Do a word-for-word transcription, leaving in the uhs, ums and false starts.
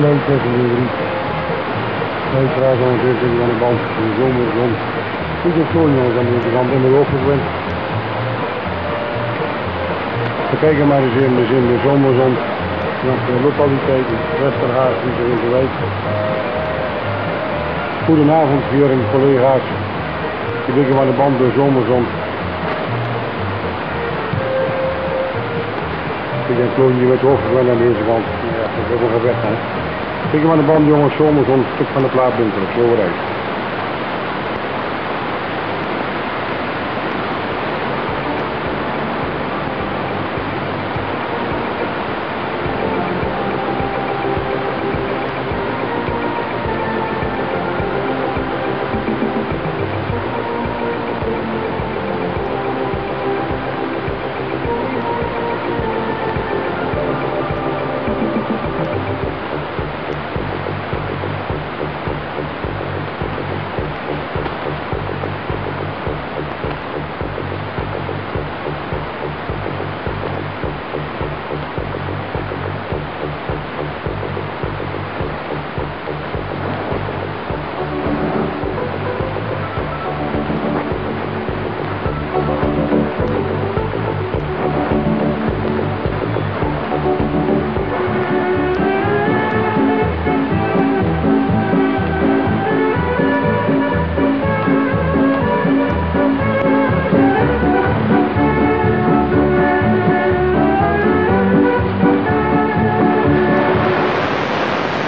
Leuk dat je weer riep. Leuk graag aan het eerste aan de band. In de zomer, zon. Goed op zo'n jongens aan deze kant in de overwind. We kijken maar eens in de zin de zomerzon. Naar de lokaliteiten, Westerhaas, die er in de week. Goedenavond hier en collega's. Je kijken maar de band door zomerzon. Ik denk dat je met overwind aan deze kant. Ja, dat is ook nog weg, hè. Kijk maar de band jongens, zomerzon, stuk van de plaat binnenkort, zo eruit.